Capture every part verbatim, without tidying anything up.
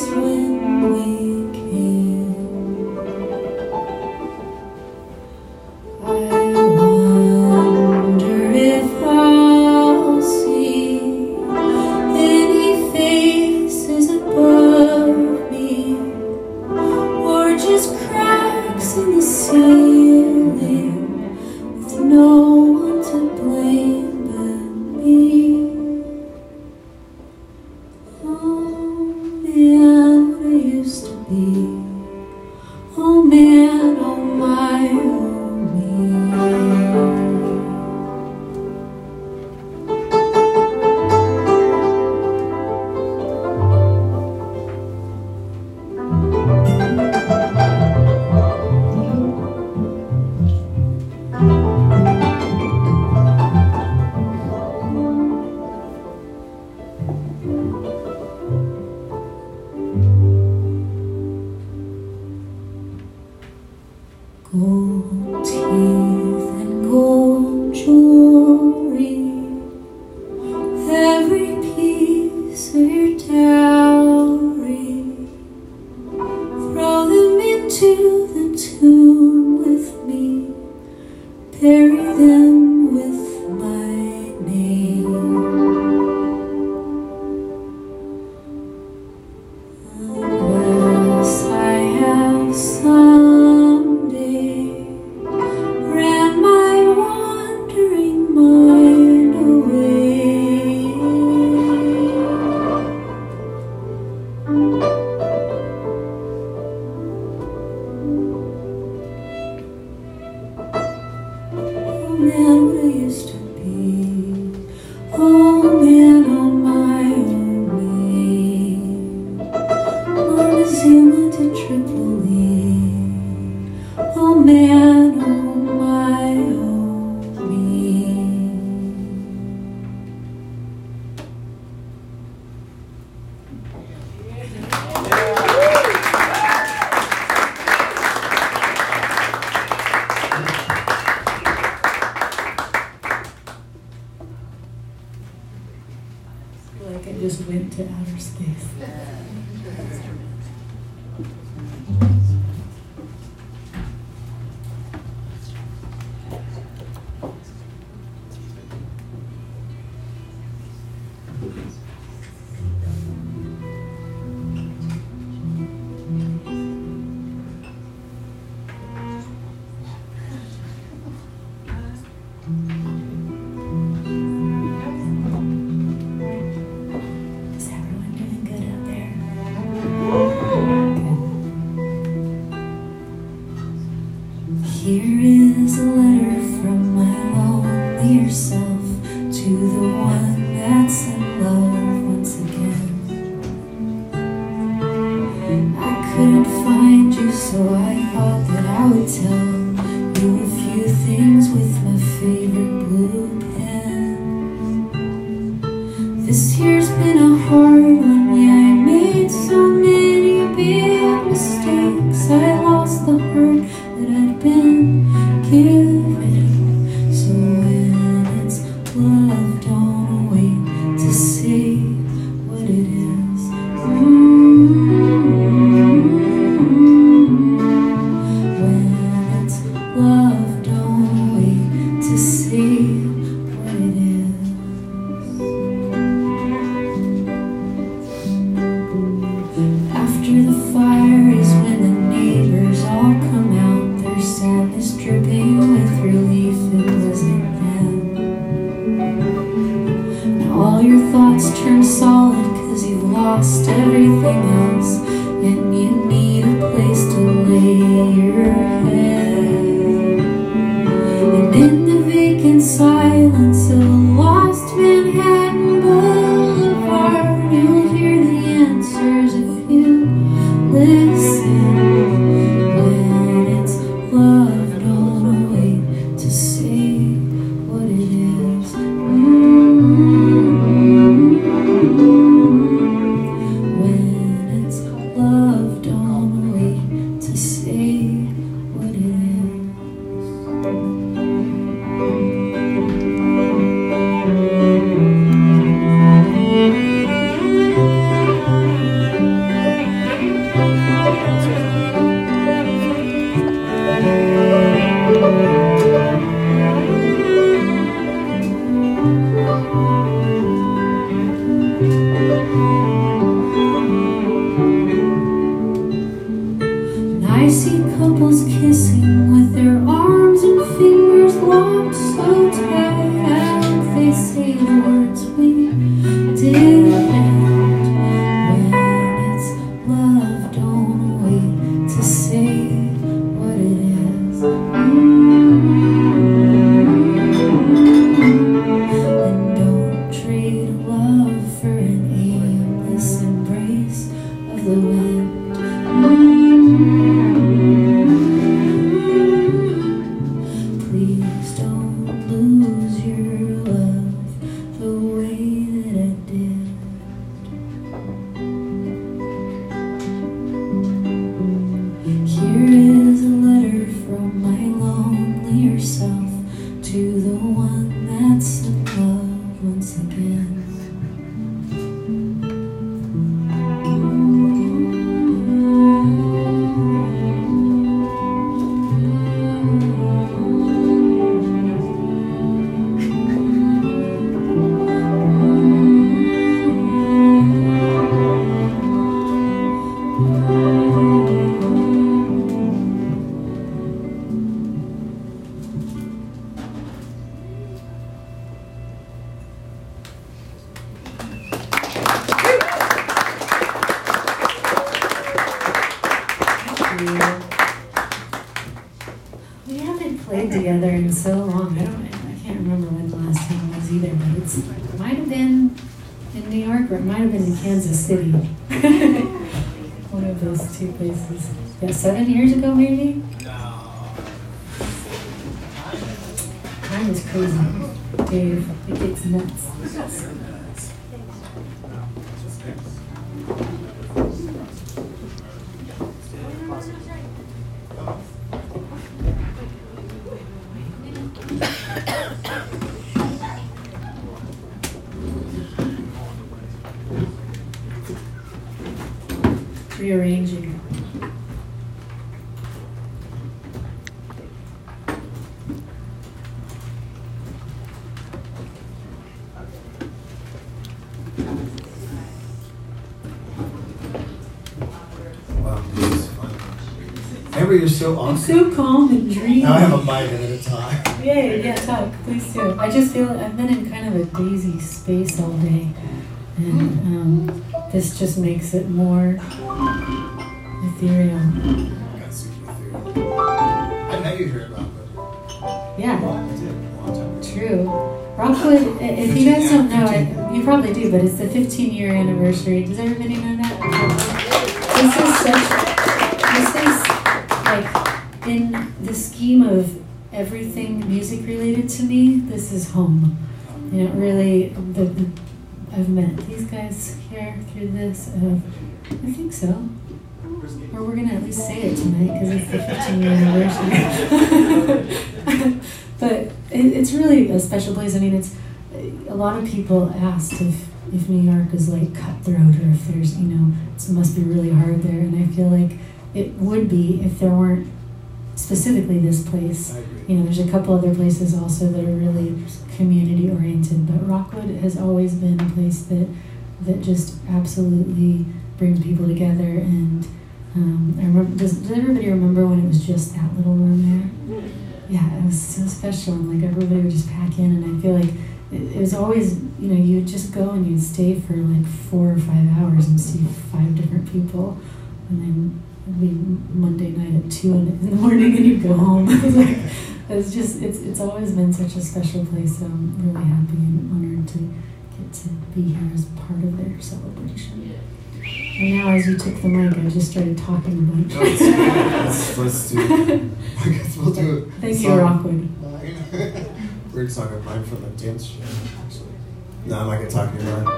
is when we came. I wonder if I'll see any faces above me, or just cracks in the ceiling with no one to blame but me. Oh man, what I used to be. Oh man, oh my, oh me. Gold teeth and gold jewelry, every piece of your dowry, throw them into the tomb with me, bury them with my name. Unless I have some man, what I used to be. Oh man, oh my, oh me. Montezuma to Tripoli. Oh man, oh my, oh me. Like I just went to outer space. Here is a letter from my lonelier self to the one that's in love once again. I couldn't find you, so I thought that I would tell you a few things with my favorite blue pen. This year's been a hard one, yeah, I made so many big mistakes. I lost the heart that I'd been given. So when it's love, don't wait to say what it is. Mm-hmm. When it's love, don't wait to say what it is. After the fire is when the neighbors all come out, their sadness dripping with relief it wasn't them. Now all your thoughts turn solid cause you've lost everything else, and you need a place to lay your head. And in the vacant silence of a lost Manhattan Boulevard, you'll hear the answers if you listen. When it's love, don't wait to say what it is. Mm-hmm. When it's love, don't wait to say what it is. of the wind. Mm-hmm. Please don't lose your love the way that I did. Here is a letter from my lonelier self to the one that's in love once again. We haven't played together in so long. I don't. I can't remember when the last time was either. But it's, it might have been in New York, or it might have been in Kansas City. One of those two places. Yeah, seven years ago, maybe. Time is crazy, Dave. It gets nuts. Rearranging. Wow, this is fun. Amber, you're so awesome. It's so calm and dreamy. Now I have a mic at a time. Yeah, yeah, talk, please do. I just feel I've been in kind of a daisy space all day, and um, this just makes it more ethereal. I got super ethereal. I met you here about that. Yeah, Well, I did a long time ago. true. Rockwood, i- if you guys don't know it, you probably do, but it's the fifteen year anniversary. Does everybody know that? This is such, this is like, in the scheme of everything music related to me, this is home. You know, really, the, the I've met these guys here through this. Uh, I think so. Or we're gonna at least say it tonight because it's the fifteen year anniversary. But it, it's really a special place. I mean, it's a lot of people asked if if New York is like cutthroat or if there's, you know, it must be really hard there. And I feel like it would be if there weren't specifically this place. I agree. You know, there's a couple other places also that are really community oriented, but Rockwood has always been a place that that just absolutely brings people together. And um, I remember, does, does everybody remember when it was just that little room there? Yeah, it was so special, and like everybody would just pack in, and I feel like it, it was always, you know, you'd just go and you'd stay for like four or five hours and see five different people, and then it'd be Monday night at two in the morning and you'd go home. Like, it's just, it's it's always been such a special place, so I'm really happy and honored to get to be here as part of their celebration. And now as you took the mic, I just started talking a bunch. No, let's, let's, let's do it. I guess we'll do it. Thank you, Song Rockwood. Nine. Weird song of mine from a dance show, actually. No, I'm not going to talk to you about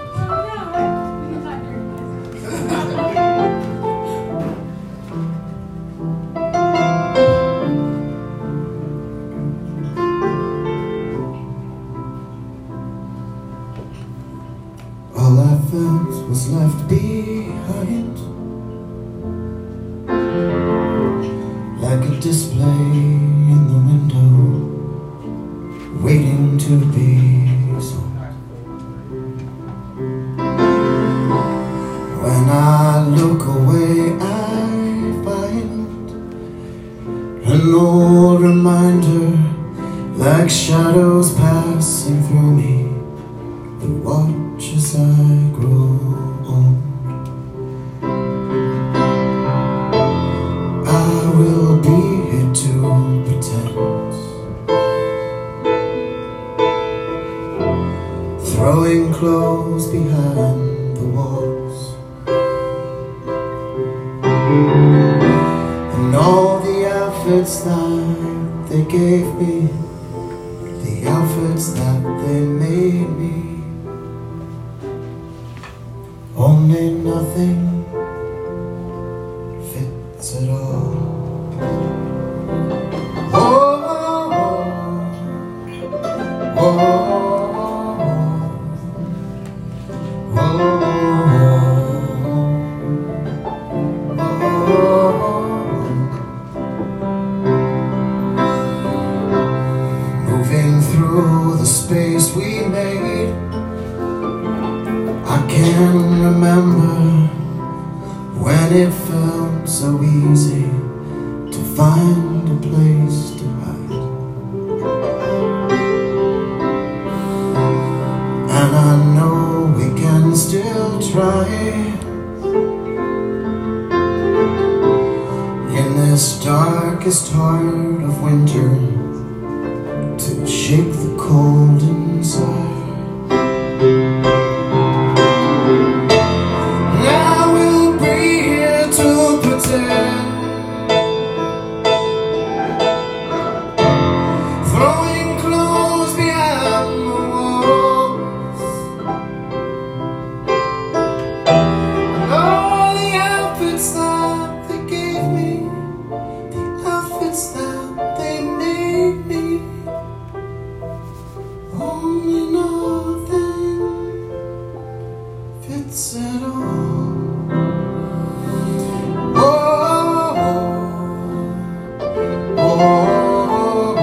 all I felt was left behind, like a display in the window, waiting to be sold. When I look away, I find an old reminder, like shadows passing through me, that watch as I grow old. I will be here to pretend, throwing clothes behind the walls, And all the outfits that they gave me, the outfits that they made me, only nothing fits at all. Oh, oh, oh. Through the space we made, I can remember when it felt so easy to find a place to hide. And I know we can still try in this darkest heart of winter to shake the cold inside. Now we'll be here to pretend, throwing clothes behind the walls, and all the outfits that they gave me, the outfits that they made me, only nothing fits at all. Oh, oh, oh,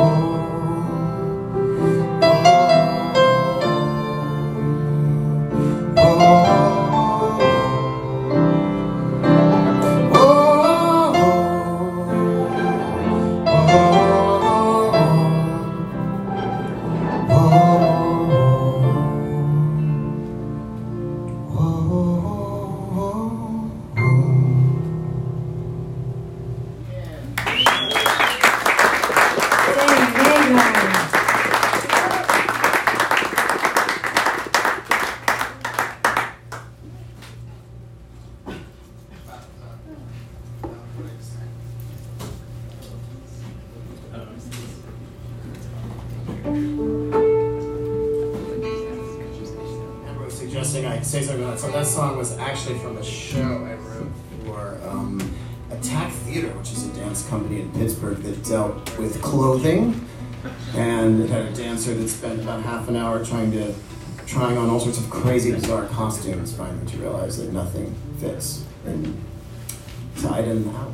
suggesting I say something about that song. That song was actually from a show I wrote for um, Attack Theater, which is a dance company in Pittsburgh that dealt with clothing, and it had a dancer that spent about half an hour trying to trying on all sorts of crazy, bizarre costumes, finally to realize that nothing fits, and tied him out.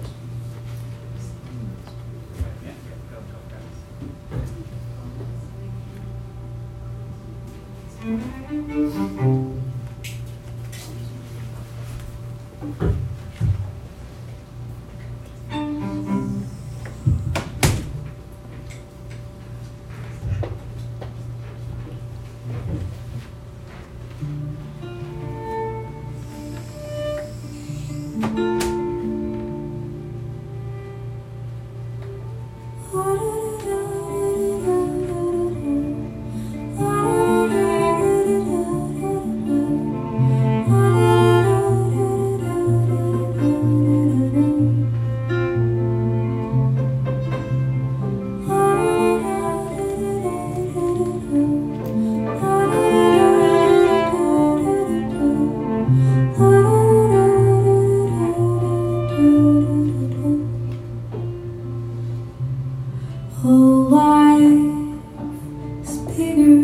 Whole life is bigger,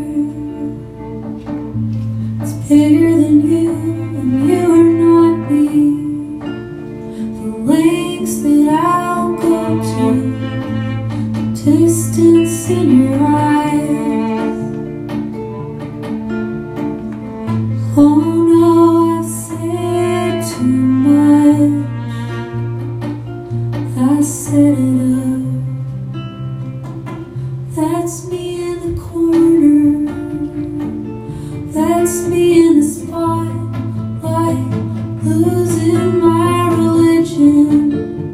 it's bigger than you, and you are not me. The lengths that I'll go to, the distance in your eyes. Oh no, I've said too much, I said it up. That's me in the corner, that's me in the spotlight, losing my religion,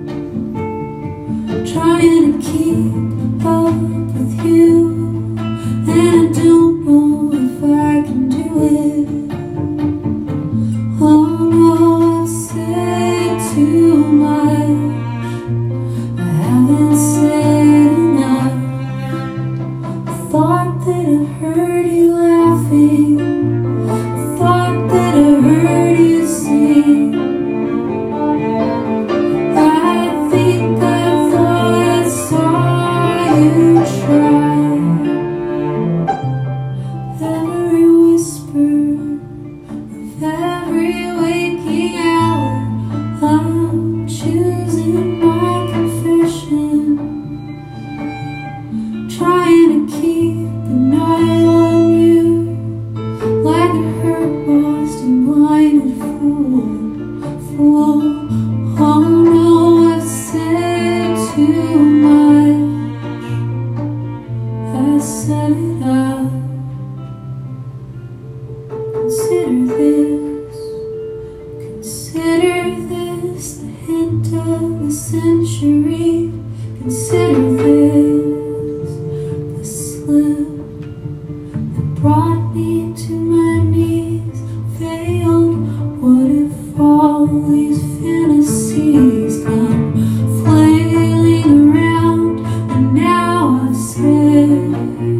trying to keep up with you, and I don't know if I can do it. Oh no, I've said too much. century. Consider this the slip that brought me to my knees. Failed. What if all these fantasies come flailing around, and now I've said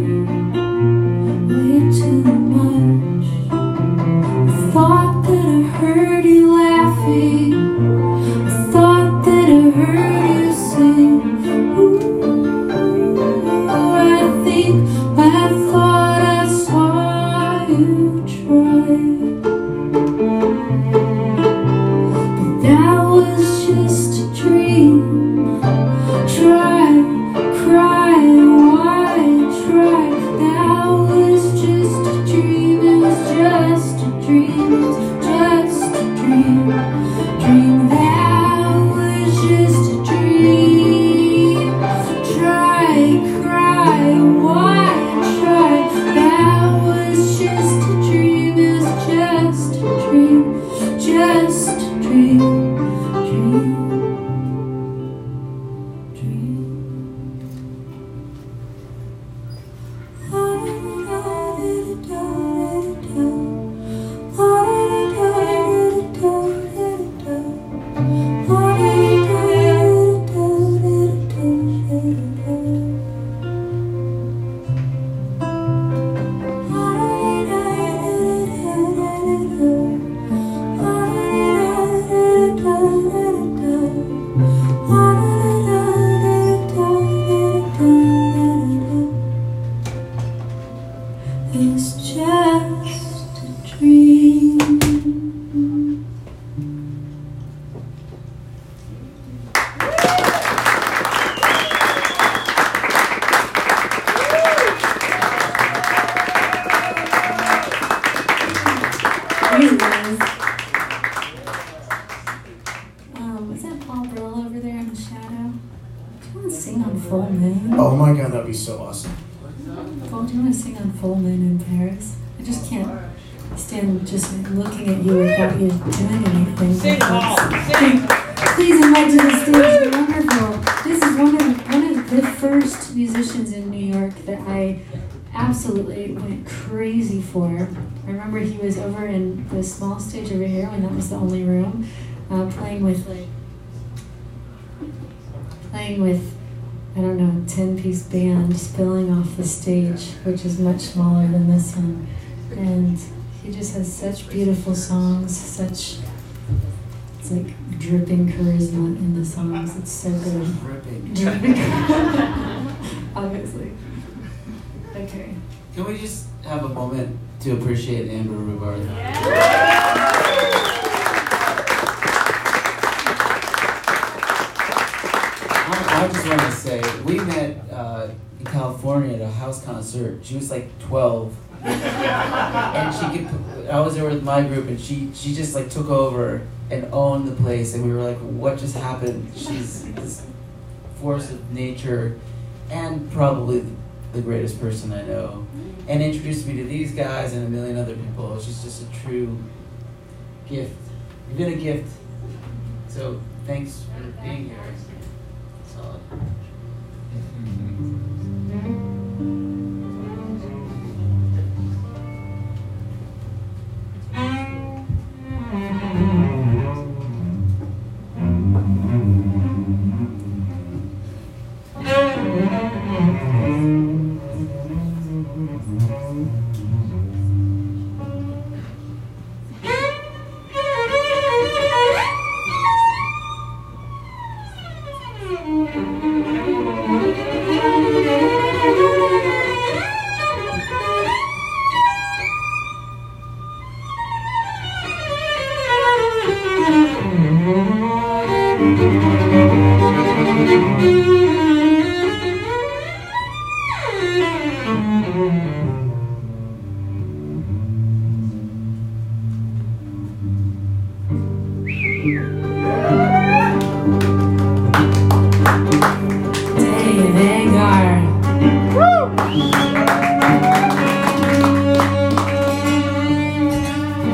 way too much. I thought that I heard you laughing. I thought that I heard you sing. Ooh, I think I thought I saw you try. But that was just a dream. Try, cry, why try? That was just a dream. It was just a dream. It was just a dream. Dream that was just a dream. Try, cry, why try? That was just a dream. It was just a dream. Just a dream. Dream. Dream. It's just a dream. Um, was that Paul Burrell over there in the shadow? Do you want to sing on Full Moon? Oh my god, that'd be so awesome. Paul, do you want to sing on Full Moon in Paris? I just can't stand just looking at you without you doing anything. Sing, Paul, sing. Please invite to the stage. You're wonderful. This is one of one of the first musicians in New York that I absolutely went crazy for. I remember he was over in the small stage over here when that was the only room, uh, playing with like playing with I don't know, ten-piece band spilling off the stage, which is much smaller than this one. And he just has such beautiful songs, such, it's like dripping charisma in the songs. It's so good. Dripping. Dripping. Obviously. Okay. Can we just have a moment to appreciate Amber Rhubarb? I just want to say, we met uh, in California at a house concert. She was like twelve, and she could. I was there with my group, and she she just like took over and owned the place. And we were like, "What just happened?" She's this force of nature, and probably the greatest person I know. And introduced me to these guys and a million other people. She's just a true gift. You've been a gift. So thanks for being here. Solid.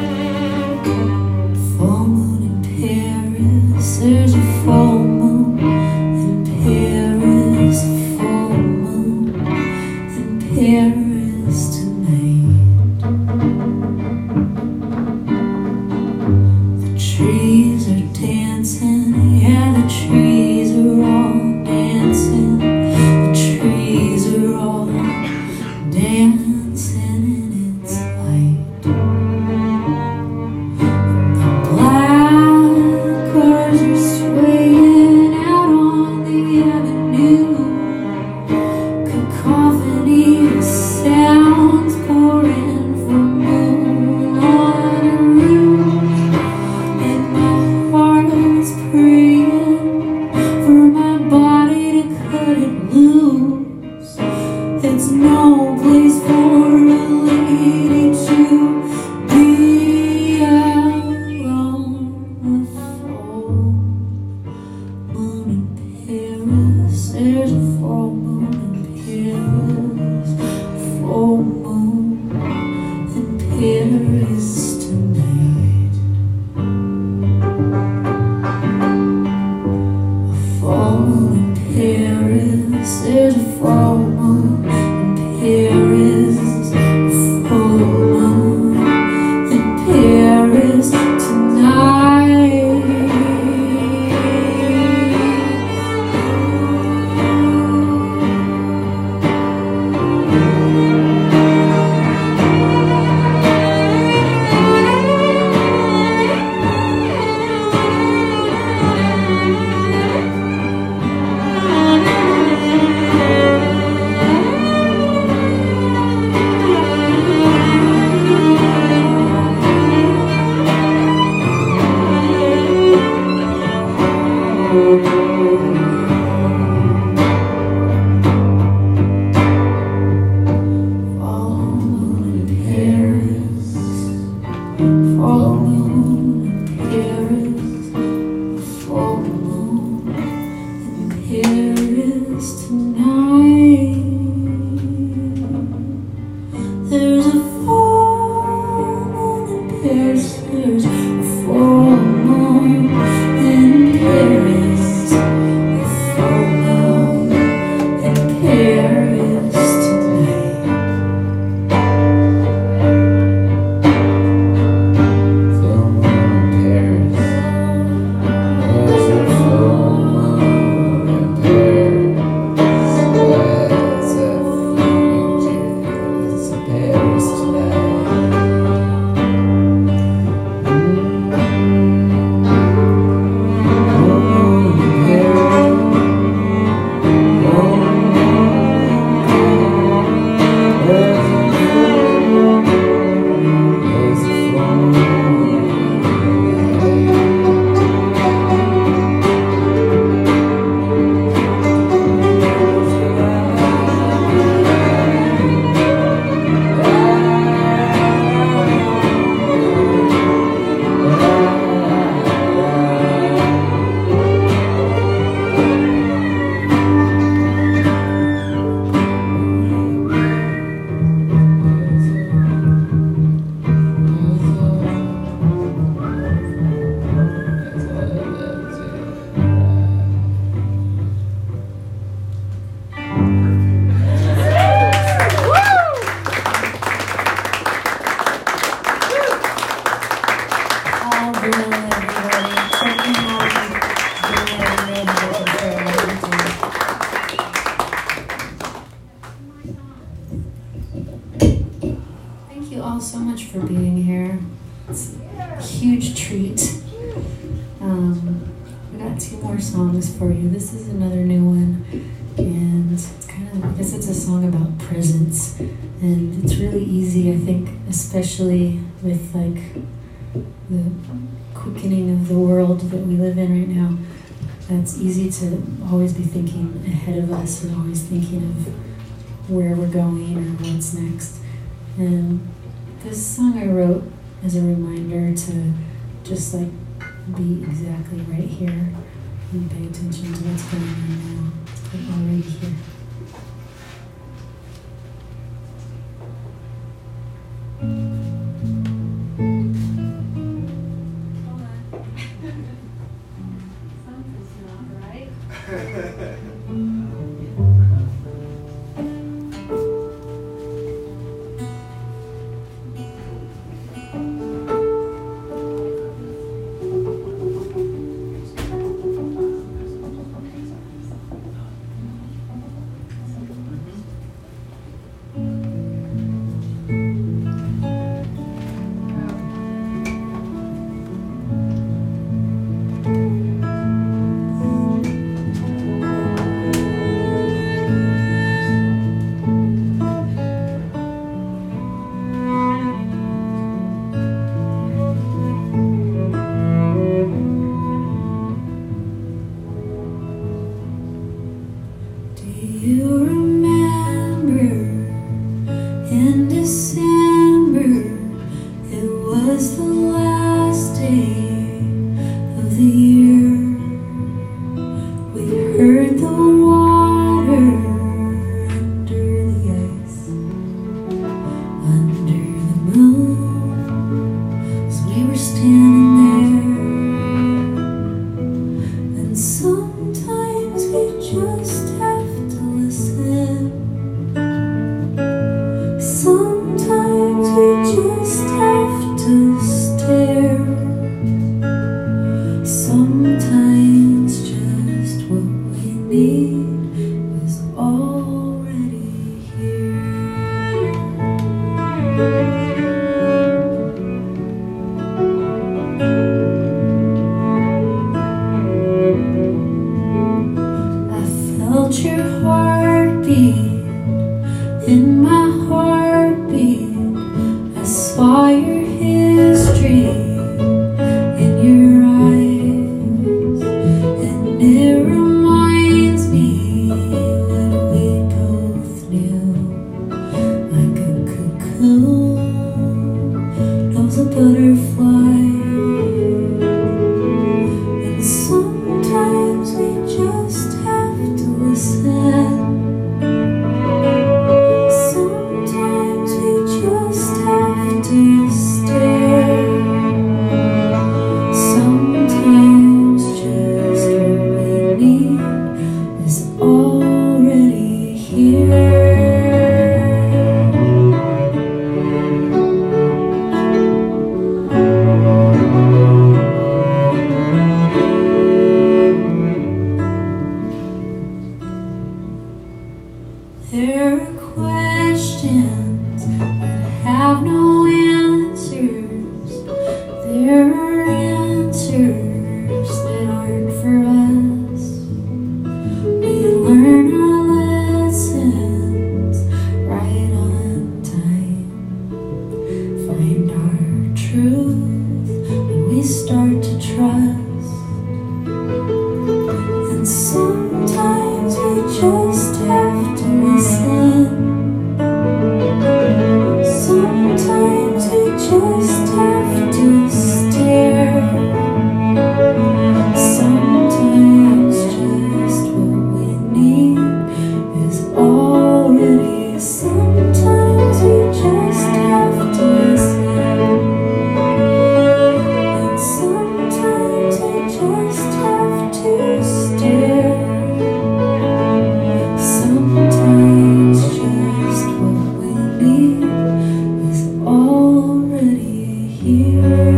Full moon in Paris, there's a full moon there's a full moon in Paris, a full moon in Paris tonight. So much for being here. It's a huge treat. Um, we got two more songs for you. This is another new one, and it's kind of, I guess it's a song about presence, and it's really easy, I think, especially with like the quickening of the world that we live in right now. It's easy to always be thinking ahead of us and always thinking of where we're going or what's next. And this song I wrote as a reminder to just like be exactly right here and pay attention to what's going on now. It's already here. Something's not right. Sometimes we just have to And sometimes we just have to listen. Sometimes we just have to stare. Sometimes just what we need is already. Sometimes we just have to listen. And sometimes we just have to stare. Sometimes just what we need is already here.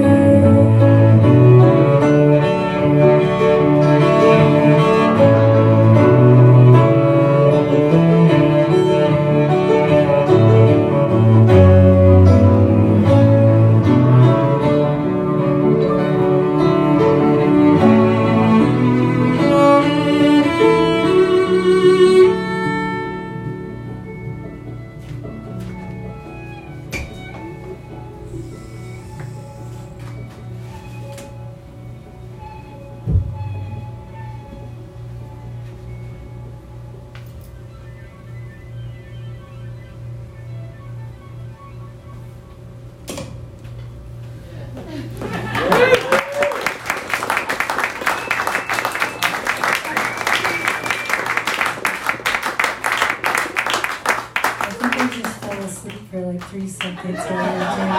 For like three seconds while I was doing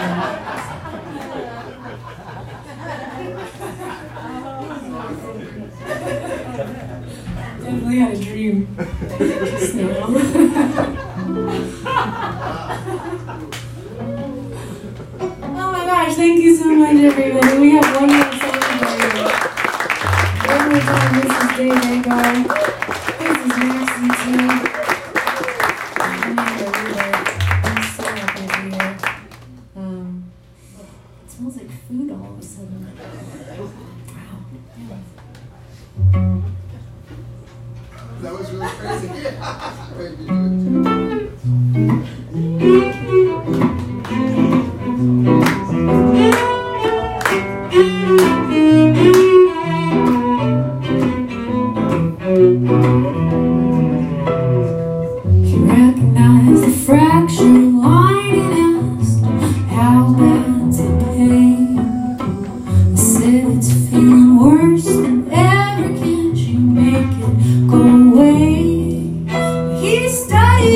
that. Definitely had a dream just now. Oh my gosh, thank you so much, everybody. We have one more song for you. One more time, this is Dave Agar. This is Maxie too. It smells like food all of a sudden. Wow. Yeah. That was really crazy. He recognized the fractured line and asked, how bad's the pain? I said it's feeling worse than ever. Can't you make it go away? He studied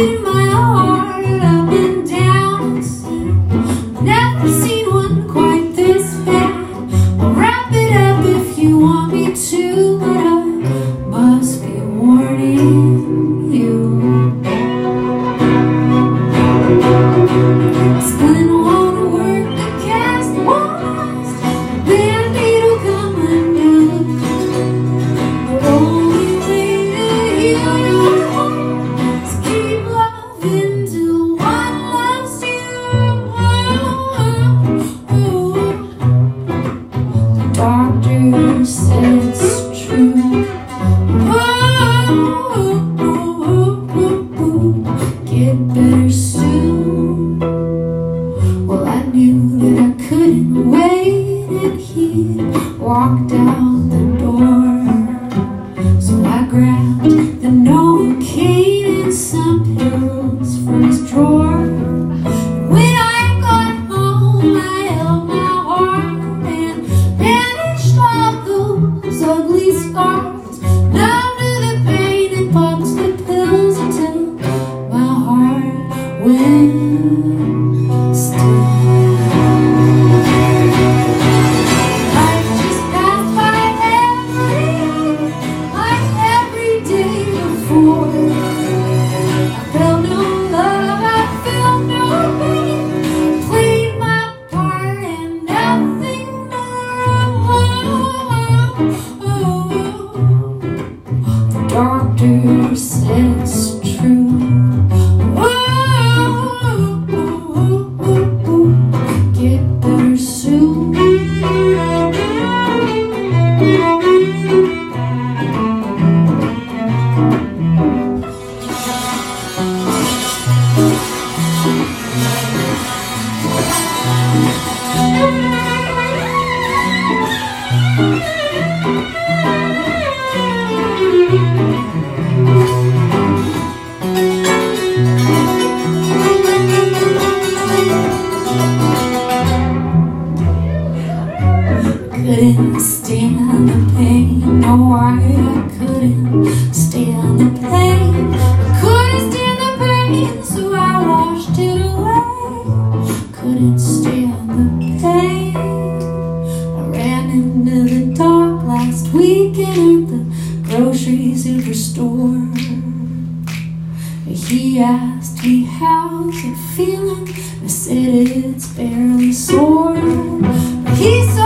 alright. I couldn't stand the pain, I couldn't stand the pain, so I washed it away. Couldn't stand the pain. I ran into the dark last weekend at the grocery superstore. He asked me how's it feeling. I said it's barely sore. He said